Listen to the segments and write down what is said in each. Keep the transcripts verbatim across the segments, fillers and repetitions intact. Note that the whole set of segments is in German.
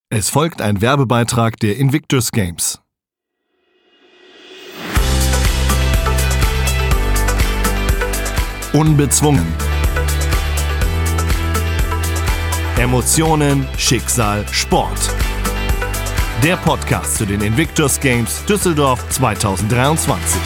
Es folgt ein Werbebeitrag der Invictus Games. Unbezwungen. Emotionen, Schicksal, Sport. Der Podcast zu den Invictus Games Düsseldorf zwanzig dreiundzwanzig.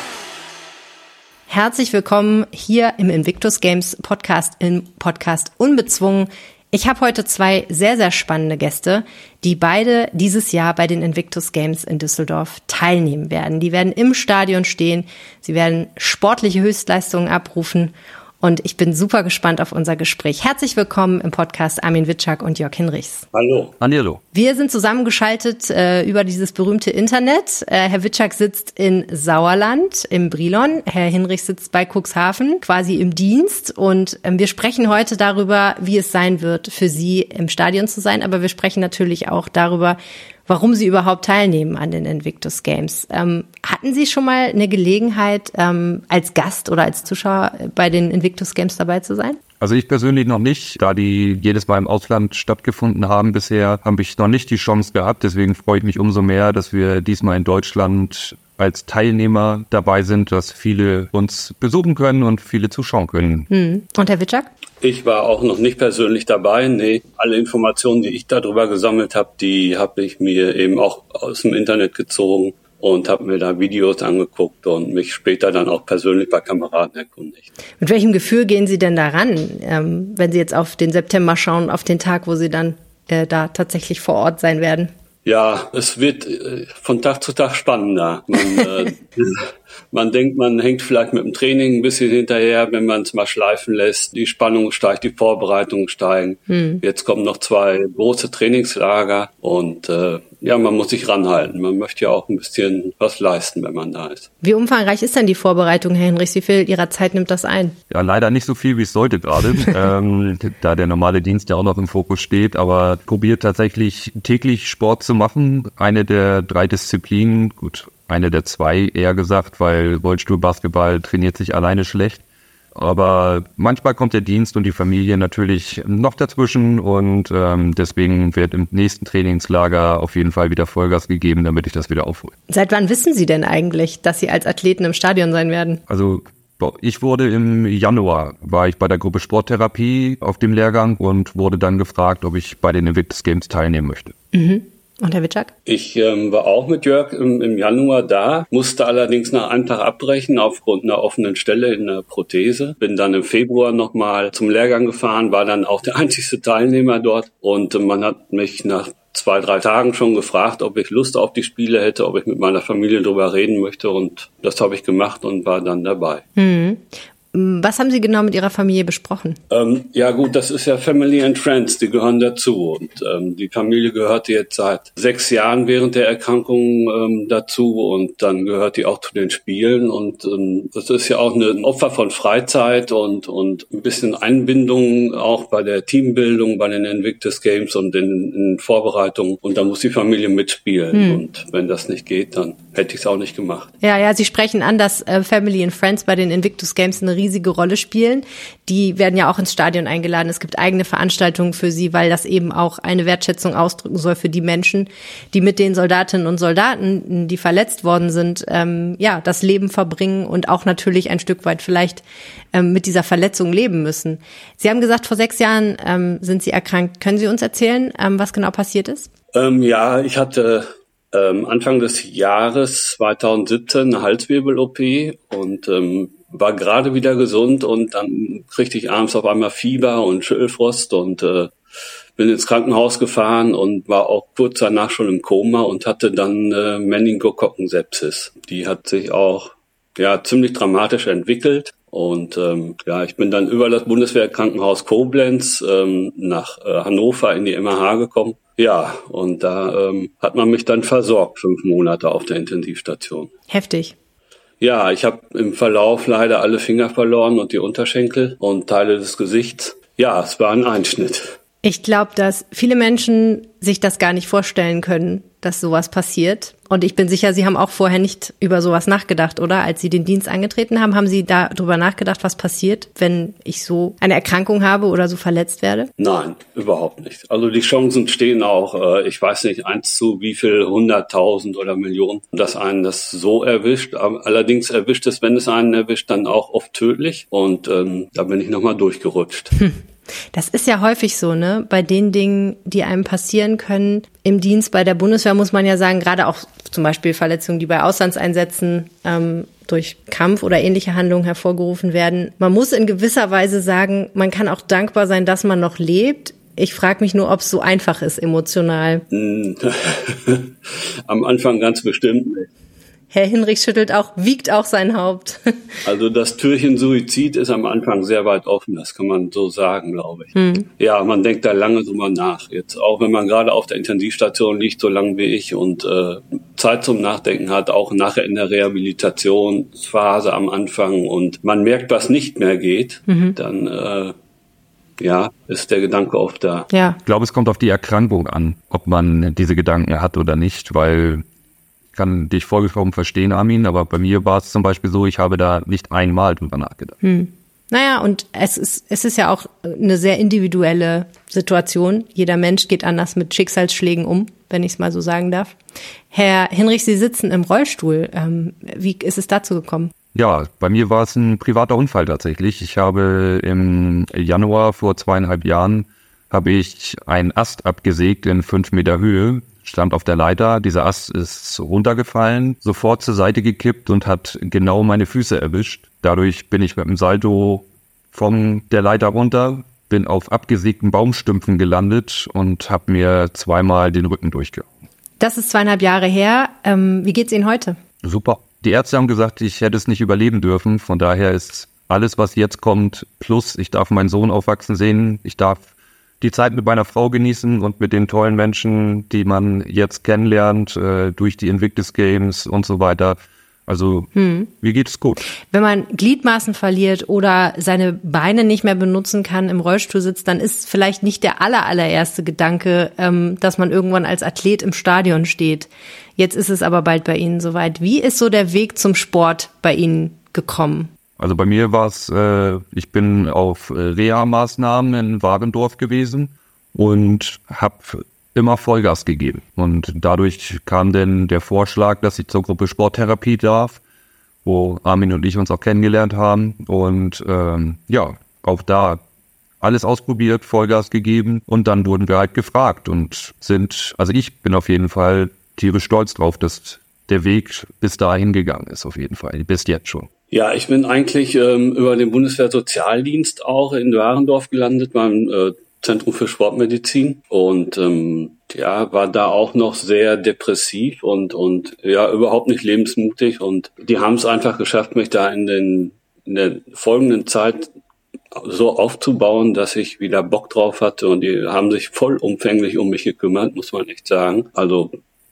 Herzlich willkommen hier im Invictus Games Podcast, im Podcast Unbezwungen. Ich habe heute zwei sehr, sehr spannende Gäste, die beide dieses Jahr bei den Invictus Games in Düsseldorf teilnehmen werden. Die werden im Stadion stehen, sie werden sportliche Höchstleistungen abrufen und ich bin super gespannt auf unser Gespräch. Herzlich willkommen im Podcast Armin Wittschak und Jörg Hinrichs. Hallo. Hallo. Wir sind zusammengeschaltet äh, über dieses berühmte Internet. Äh, Herr Wittschak sitzt in Sauerland im Brilon. Herr Hinrichs sitzt bei Cuxhaven, quasi im Dienst. Und ähm, wir sprechen heute darüber, wie es sein wird, für Sie im Stadion zu sein. Aber wir sprechen natürlich auch darüber, warum Sie überhaupt teilnehmen an den Invictus Games. Ähm, hatten Sie schon mal eine Gelegenheit, ähm, als Gast oder als Zuschauer bei den Invictus Games dabei zu sein? Also ich persönlich noch nicht, da die jedes Mal im Ausland stattgefunden haben bisher, habe ich noch nicht die Chance gehabt. Deswegen freue ich mich umso mehr, dass wir diesmal in Deutschland als Teilnehmer dabei sind, dass viele uns besuchen können und viele zuschauen können. Hm. Und Herr Wittschak? Ich war auch noch nicht persönlich dabei. Nee, alle Informationen, die ich darüber gesammelt habe, die habe ich mir eben auch aus dem Internet gezogen und habe mir da Videos angeguckt und mich später dann auch persönlich bei Kameraden erkundigt. Mit welchem Gefühl gehen Sie denn daran, ähm, wenn Sie jetzt auf den September schauen, auf den Tag, wo Sie dann äh, da tatsächlich vor Ort sein werden? Ja, es wird äh, von Tag zu Tag spannender. Man, äh, man denkt, man hängt vielleicht mit dem Training ein bisschen hinterher, wenn man es mal schleifen lässt. Die Spannung steigt, die Vorbereitungen steigen. Hm. Jetzt kommen noch zwei große Trainingslager und äh, ja, man muss sich ranhalten. Man möchte ja auch ein bisschen was leisten, wenn man da ist. Wie umfangreich ist denn die Vorbereitung, Herr Hinrichs? Wie viel Ihrer Zeit nimmt das ein? Ja, leider nicht so viel, wie es sollte gerade, ähm, da der normale Dienst ja auch noch im Fokus steht. Aber probiert tatsächlich täglich Sport zu machen. Eine der drei Disziplinen, gut, eine der zwei eher gesagt, weil Rollstuhlbasketball trainiert sich alleine schlecht. Aber manchmal kommt der Dienst und die Familie natürlich noch dazwischen und ähm, deswegen wird im nächsten Trainingslager auf jeden Fall wieder Vollgas gegeben, damit ich das wieder aufhole. Seit wann wissen Sie denn eigentlich, dass Sie als Athleten im Stadion sein werden? Also ich wurde im Januar, war ich bei der Gruppe Sporttherapie auf dem Lehrgang und wurde dann gefragt, ob ich bei den Invictus Games teilnehmen möchte. Mhm. Und Herr Wittschak? Ich ähm, war auch mit Jörg im, im Januar da, musste allerdings nach einem Tag abbrechen aufgrund einer offenen Stelle in der Prothese. Bin dann im Februar nochmal zum Lehrgang gefahren, war dann auch der einzigste Teilnehmer dort und äh, man hat mich nach zwei, drei Tagen schon gefragt, ob ich Lust auf die Spiele hätte, ob ich mit meiner Familie drüber reden möchte und das habe ich gemacht und war dann dabei. Mhm. Was haben Sie genau mit Ihrer Familie besprochen? Ähm, ja gut, das ist ja Family and Friends, die gehören dazu. Und ähm, die Familie gehörte jetzt seit sechs Jahren während der Erkrankung ähm, dazu und dann gehört die auch zu den Spielen. Und ähm, das ist ja auch ein Opfer von Freizeit und und ein bisschen Einbindung auch bei der Teambildung, bei den Invictus Games und in, in Vorbereitungen. Und da muss die Familie mitspielen. Hm. Und wenn das nicht geht, dann hätte ich es auch nicht gemacht. Ja, ja, Sie sprechen an, dass äh, Family and Friends bei den Invictus Games eine riesige Rolle spielen. Die werden ja auch ins Stadion eingeladen. Es gibt eigene Veranstaltungen für sie, weil das eben auch eine Wertschätzung ausdrücken soll für die Menschen, die mit den Soldatinnen und Soldaten, die verletzt worden sind, ähm, ja, das Leben verbringen und auch natürlich ein Stück weit vielleicht ähm, mit dieser Verletzung leben müssen. Sie haben gesagt, vor sechs Jahren ähm, sind Sie erkrankt. Können Sie uns erzählen, ähm, was genau passiert ist? Ähm, ja, ich hatte ähm, Anfang des Jahres zweitausendsiebzehn eine Halswirbel-O P und ähm, war gerade wieder gesund und dann kriegte ich abends auf einmal Fieber und Schüttelfrost und äh, bin ins Krankenhaus gefahren und war auch kurz danach schon im Koma und hatte dann äh, Meningokokken-Sepsis. Die hat sich auch ja ziemlich dramatisch entwickelt und ähm, ja, ich bin dann über das Bundeswehrkrankenhaus Koblenz ähm, nach äh, Hannover in die M R H gekommen. Ja, und da ähm, hat man mich dann versorgt, fünf Monate auf der Intensivstation. Heftig. Ja, ich habe im Verlauf leider alle Finger verloren und die Unterschenkel und Teile des Gesichts. Ja, es war ein Einschnitt. Ich glaube, dass viele Menschen sich das gar nicht vorstellen können, dass sowas passiert. Und ich bin sicher, Sie haben auch vorher nicht über sowas nachgedacht, oder? Als Sie den Dienst angetreten haben, haben Sie da drüber nachgedacht, was passiert, wenn ich so eine Erkrankung habe oder so verletzt werde? Nein, überhaupt nicht. Also die Chancen stehen auch, äh, ich weiß nicht, eins zu wie viel, hunderttausend oder Millionen, dass einen das so erwischt. Allerdings erwischt es, wenn es einen erwischt, dann auch oft tödlich. Und ähm, da bin ich nochmal durchgerutscht. Hm. Das ist ja häufig so, ne? Bei den Dingen, die einem passieren können im Dienst bei der Bundeswehr, muss man ja sagen, gerade auch zum Beispiel Verletzungen, die bei Auslandseinsätzen ähm, durch Kampf oder ähnliche Handlungen hervorgerufen werden. Man muss in gewisser Weise sagen, man kann auch dankbar sein, dass man noch lebt. Ich frage mich nur, ob es so einfach ist, emotional. Am Anfang ganz bestimmt nicht. Herr Hinrich schüttelt auch, wiegt auch sein Haupt. Also das Türchen Suizid ist am Anfang sehr weit offen, das kann man so sagen, glaube ich. Hm. Ja, man denkt da lange drüber nach. Jetzt auch wenn man gerade auf der Intensivstation liegt, so lange wie ich und äh, Zeit zum Nachdenken hat, auch nachher in der Rehabilitationsphase am Anfang und man merkt, was nicht mehr geht, mhm. dann äh, ja, ist der Gedanke oft da. Ja. Ich glaube, es kommt auf die Erkrankung an, ob man diese Gedanken hat oder nicht, weil ich kann dich vollkommen verstehen, Armin, aber bei mir war es zum Beispiel so, ich habe da nicht einmal drüber nachgedacht. Hm. Naja, und es ist, es ist ja auch eine sehr individuelle Situation. Jeder Mensch geht anders mit Schicksalsschlägen um, wenn ich es mal so sagen darf. Herr Hinrich, Sie sitzen im Rollstuhl. Ähm, wie ist es dazu gekommen? Ja, bei mir war es ein privater Unfall tatsächlich. Ich habe im Januar vor zweieinhalb Jahren habe ich einen Ast abgesägt in fünf Meter Höhe. Stand auf der Leiter, dieser Ast ist runtergefallen, sofort zur Seite gekippt und hat genau meine Füße erwischt. Dadurch bin ich mit dem Salto von der Leiter runter, bin auf abgesägten Baumstümpfen gelandet und habe mir zweimal den Rücken durchgehauen. Das ist zweieinhalb Jahre her. Ähm, wie geht's Ihnen heute? Super. Die Ärzte haben gesagt, ich hätte es nicht überleben dürfen. Von daher ist alles, was jetzt kommt, plus ich darf meinen Sohn aufwachsen sehen, ich darf die Zeit mit meiner Frau genießen und mit den tollen Menschen, die man jetzt kennenlernt, äh, durch die Invictus Games und so weiter. Also, hm. mir geht es gut. Wenn man Gliedmaßen verliert oder seine Beine nicht mehr benutzen kann, im Rollstuhl sitzt, dann ist vielleicht nicht der aller, allererste Gedanke, ähm, dass man irgendwann als Athlet im Stadion steht. Jetzt ist es aber bald bei Ihnen soweit. Wie ist so der Weg zum Sport bei Ihnen gekommen? Also bei mir war es, äh, ich bin auf äh, Reha-Maßnahmen in Warendorf gewesen und habe immer Vollgas gegeben. Und dadurch kam dann der Vorschlag, dass ich zur Gruppe Sporttherapie darf, wo Armin und ich uns auch kennengelernt haben. Und ähm, ja, auch da alles ausprobiert, Vollgas gegeben und dann wurden wir halt gefragt und sind, also ich bin auf jeden Fall tierisch stolz drauf, dass der Weg bis dahin gegangen ist, auf jeden Fall, bis jetzt schon. Ja, ich bin eigentlich ähm, über den Bundeswehrsozialdienst auch in Warendorf gelandet, beim äh, Zentrum für Sportmedizin und ähm, ja, war da auch noch sehr depressiv und und ja, überhaupt nicht lebensmutig und die haben es einfach geschafft, mich da in den in der folgenden Zeit so aufzubauen, dass ich wieder Bock drauf hatte und die haben sich vollumfänglich um mich gekümmert, muss man echt sagen. Also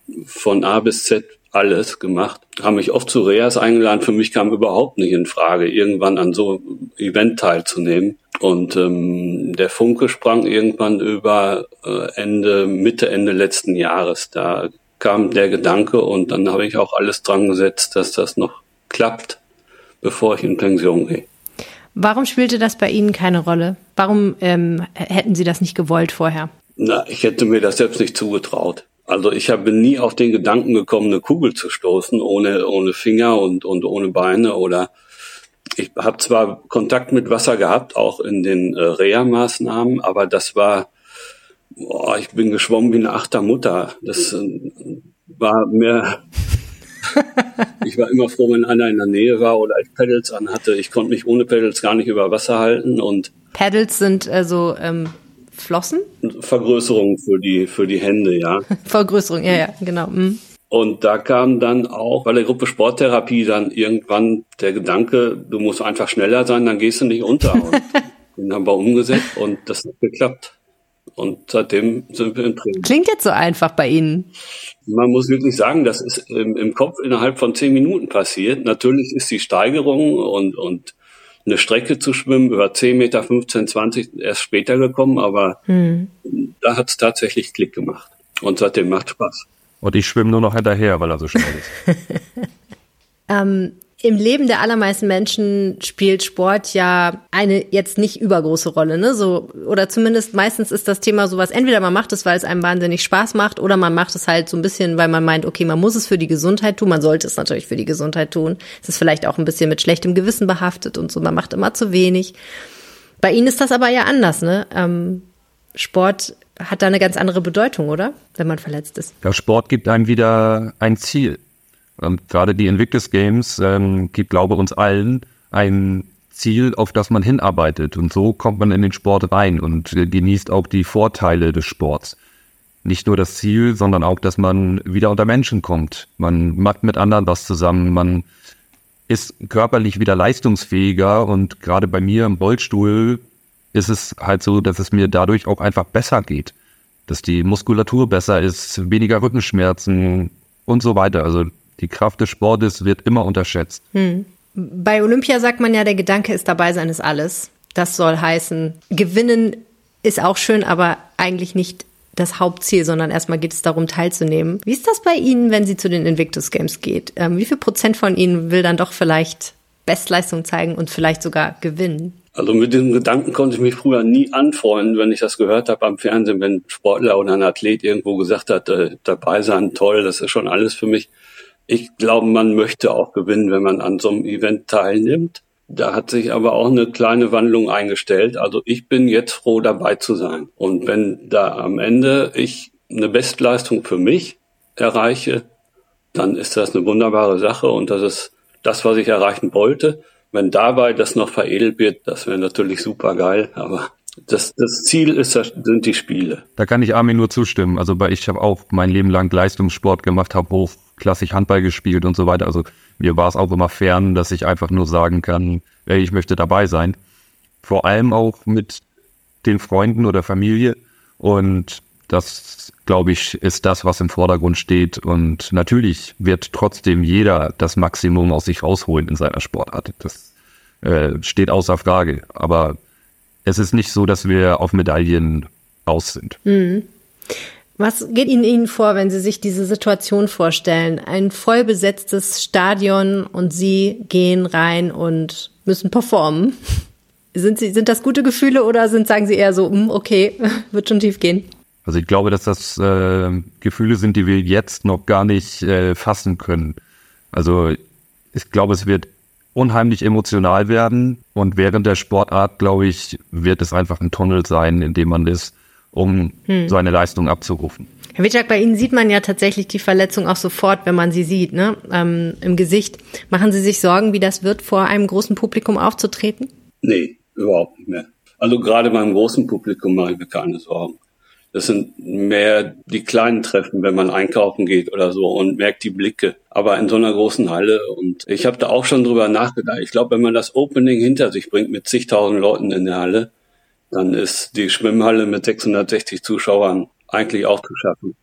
von A bis Z alles gemacht, haben mich oft zu Reas eingeladen. Für mich kam überhaupt nicht in Frage, irgendwann an so einem Event teilzunehmen. Und ähm, der Funke sprang irgendwann über äh, Ende, Mitte, Ende letzten Jahres. Da kam der Gedanke und dann habe ich auch alles dran gesetzt, dass das noch klappt, bevor ich in Pension gehe. Warum spielte das bei Ihnen keine Rolle? Warum ähm, hätten Sie das nicht gewollt vorher? Na, ich hätte mir das selbst nicht zugetraut. Also ich habe nie auf den Gedanken gekommen, eine Kugel zu stoßen, ohne ohne Finger und und ohne Beine. Oder ich habe zwar Kontakt mit Wasser gehabt, auch in den äh, Reha-Maßnahmen, aber das war, boah, ich bin geschwommen wie eine Achtermutter. Das äh, war mehr, ich war immer froh, wenn einer in der Nähe war oder ich Pedals anhatte. Ich konnte mich ohne Pedals gar nicht über Wasser halten. Und Pedals sind also ähm Flossen? Vergrößerung für die für die Hände, ja. Vergrößerung, ja, ja, genau. Mhm. Und da kam dann auch bei der Gruppe Sporttherapie dann irgendwann der Gedanke, du musst einfach schneller sein, dann gehst du nicht unter. Und den haben wir umgesetzt und das hat geklappt. Und seitdem sind wir im Training. Klingt jetzt so einfach bei Ihnen. Man muss wirklich sagen, das ist im, im Kopf innerhalb von zehn Minuten passiert. Natürlich ist die Steigerung und und eine Strecke zu schwimmen über zehn Meter, fünfzehn, zwanzig erst später gekommen, aber hm. da hat es tatsächlich Klick gemacht und seitdem macht Spaß. Und ich schwimme nur noch hinterher, weil er so schnell ist. ähm, Im Leben der allermeisten Menschen spielt Sport ja eine jetzt nicht übergroße Rolle, ne? So, oder zumindest meistens ist das Thema sowas, entweder man macht es, weil es einem wahnsinnig Spaß macht, oder man macht es halt so ein bisschen, weil man meint, okay, man muss es für die Gesundheit tun, man sollte es natürlich für die Gesundheit tun. Es ist vielleicht auch ein bisschen mit schlechtem Gewissen behaftet und so, man macht immer zu wenig. Bei Ihnen ist das aber ja anders, ne? Ähm, Sport hat da eine ganz andere Bedeutung, oder? Wenn man verletzt ist. Ja, Sport gibt einem wieder ein Ziel. Und gerade die Invictus Games ähm, gibt, glaube ich, uns allen ein Ziel, auf das man hinarbeitet. Und so kommt man in den Sport rein und äh, genießt auch die Vorteile des Sports. Nicht nur das Ziel, sondern auch, dass man wieder unter Menschen kommt. Man macht mit anderen was zusammen, man ist körperlich wieder leistungsfähiger. Und gerade bei mir im Rollstuhl ist es halt so, dass es mir dadurch auch einfach besser geht. Dass die Muskulatur besser ist, weniger Rückenschmerzen und so weiter. Also die Kraft des Sportes wird immer unterschätzt. Hm. Bei Olympia sagt man ja, der Gedanke ist dabei sein ist alles. Das soll heißen, gewinnen ist auch schön, aber eigentlich nicht das Hauptziel, sondern erstmal geht es darum, teilzunehmen. Wie ist das bei Ihnen, wenn Sie zu den Invictus Games geht? Ähm, wie viel Prozent von Ihnen will dann doch vielleicht Bestleistung zeigen und vielleicht sogar gewinnen? Also mit diesem Gedanken konnte ich mich früher nie anfreunden, wenn ich das gehört habe am Fernsehen, wenn ein Sportler oder ein Athlet irgendwo gesagt hat, äh, dabei sein, toll, das ist schon alles für mich. Ich glaube, man möchte auch gewinnen, wenn man an so einem Event teilnimmt. Da hat sich aber auch eine kleine Wandlung eingestellt. Also ich bin jetzt froh, dabei zu sein. Und wenn da am Ende ich eine Bestleistung für mich erreiche, dann ist das eine wunderbare Sache und das ist das, was ich erreichen wollte. Wenn dabei das noch veredelt wird, das wäre natürlich super geil, aber das, das Ziel ist, das sind die Spiele. Da kann ich Armin nur zustimmen. Also weil ich habe auch mein Leben lang Leistungssport gemacht, habe hochklassig Handball gespielt und so weiter. Also mir war es auch immer fern, dass ich einfach nur sagen kann, ey, ich möchte dabei sein. Vor allem auch mit den Freunden oder Familie. Und das, glaube ich, ist das, was im Vordergrund steht. Und natürlich wird trotzdem jeder das Maximum aus sich rausholen in seiner Sportart. Das äh, steht außer Frage. Aber es ist nicht so, dass wir auf Medaillen aus sind. Mhm. Was geht Ihnen, Ihnen vor, wenn Sie sich diese Situation vorstellen? Ein voll besetztes Stadion und Sie gehen rein und müssen performen. Sind Sie, sind das gute Gefühle oder sind, sagen Sie eher so, okay, wird schon tief gehen? Also ich glaube, dass das äh, Gefühle sind, die wir jetzt noch gar nicht äh, fassen können. Also ich glaube, es wird unheimlich emotional werden und während der Sportart, glaube ich, wird es einfach ein Tunnel sein, in dem man ist, um hm. seine Leistung abzurufen. Herr Witschak, bei Ihnen sieht man ja tatsächlich die Verletzung auch sofort, wenn man sie sieht, ne? Ähm, im Gesicht. Machen Sie sich Sorgen, wie das wird, vor einem großen Publikum aufzutreten? Nee, überhaupt nicht mehr. Also gerade beim großen Publikum mache ich mir keine Sorgen. Das sind mehr die kleinen Treffen, wenn man einkaufen geht oder so und merkt die Blicke. Aber in so einer großen Halle und ich habe da auch schon drüber nachgedacht. Ich glaube, wenn man das Opening hinter sich bringt mit zigtausend Leuten in der Halle, dann ist die Schwimmhalle mit sechshundertsechzig Zuschauern eigentlich auch zu schaffen.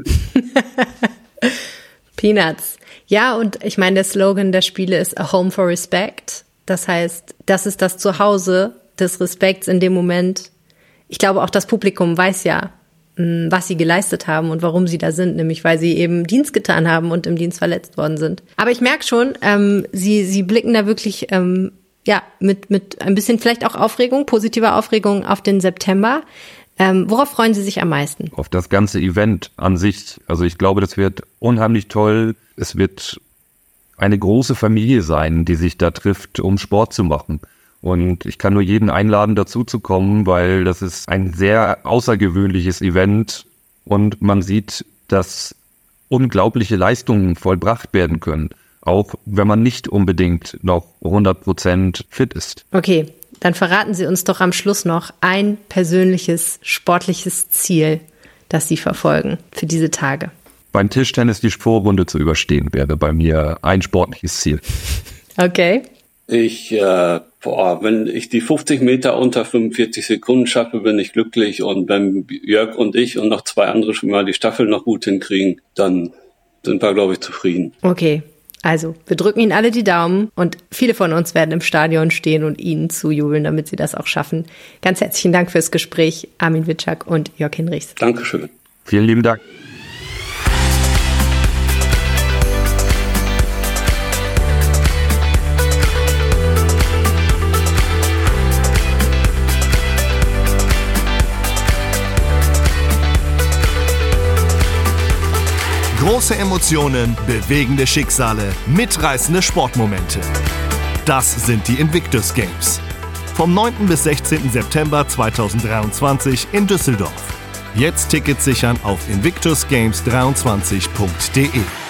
Peanuts. Ja, und ich meine, der Slogan der Spiele ist A Home for Respect. Das heißt, das ist das Zuhause des Respekts in dem Moment. Ich glaube, auch das Publikum weiß ja, was sie geleistet haben und warum sie da sind, nämlich weil sie eben Dienst getan haben und im Dienst verletzt worden sind. Aber ich merke schon, ähm, sie sie blicken da wirklich ähm, ja mit mit ein bisschen vielleicht auch Aufregung, positiver Aufregung auf den September. Ähm, worauf freuen Sie sich am meisten? Auf das ganze Event an sich. Also ich glaube, das wird unheimlich toll. Es wird eine große Familie sein, die sich da trifft, um Sport zu machen. Und ich kann nur jeden einladen, dazu zu kommen, weil das ist ein sehr außergewöhnliches Event und man sieht, dass unglaubliche Leistungen vollbracht werden können, auch wenn man nicht unbedingt noch hundert Prozent fit ist. Okay, dann verraten Sie uns doch am Schluss noch ein persönliches sportliches Ziel, das Sie verfolgen für diese Tage. Beim Tischtennis die Vorrunde zu überstehen, wäre bei mir ein sportliches Ziel. Okay. Ich, äh, boah, wenn ich die fünfzig Meter unter fünfundvierzig Sekunden schaffe, bin ich glücklich. Und wenn Jörg und ich und noch zwei andere schon mal die Staffel noch gut hinkriegen, dann sind wir, glaube ich, zufrieden. Okay, also wir drücken Ihnen alle die Daumen und viele von uns werden im Stadion stehen und Ihnen zujubeln, damit Sie das auch schaffen. Ganz herzlichen Dank fürs Gespräch, Armin Witschak und Jörg Hinrichs. Dankeschön. Vielen lieben Dank. Große Emotionen, bewegende Schicksale, mitreißende Sportmomente. Das sind die Invictus Games. Vom neunten bis sechzehnten September zweitausenddreiundzwanzig in Düsseldorf. Jetzt Tickets sichern auf invictus games dreiundzwanzig punkt de.